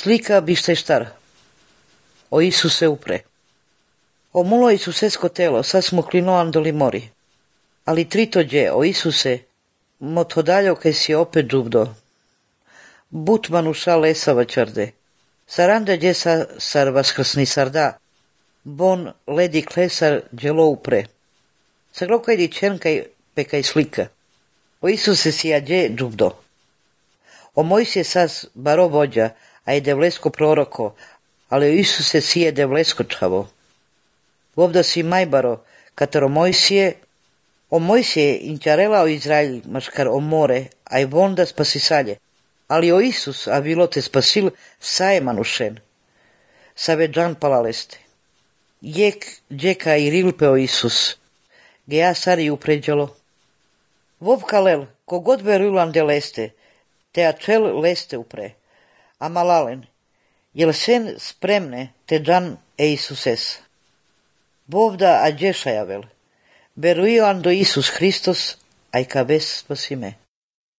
Slika bište štar. O Isuse upre. O mulo Isusesko telo, sad smo klinoan doli mori. Ali trito dje, o Isuse, moto daljo kaj si opet džubdo. Butmanu ša lesava čarde. Saranda dje sar vaskrsni sarda. Bon ledi klesar djelo upre. Saglokaj di čenkaj pekaj slika. O Isuse si ja dje džubdo. O Mojsije sas baro vođa, a je devlesko proroko, ali o Isuse si je devlesko čavo. Vovda si majbaro, katero Mojsije, o Mojsije inčarela o Izraelj, maškar o more, a i vonda spasisalje, ali o Isus, a bilo te spasil, saje manušen. Save džan palaleste. Jek džeka i rilpe o Isus, ge ja sari upređalo. Vov kalel, kogod berulan de leste, te ačel leste upre, a malalen, jel sen spremne te džan e Isuses. Bovda a džešajavel, beruio ando Isus Hristos, aj ka ves spasime.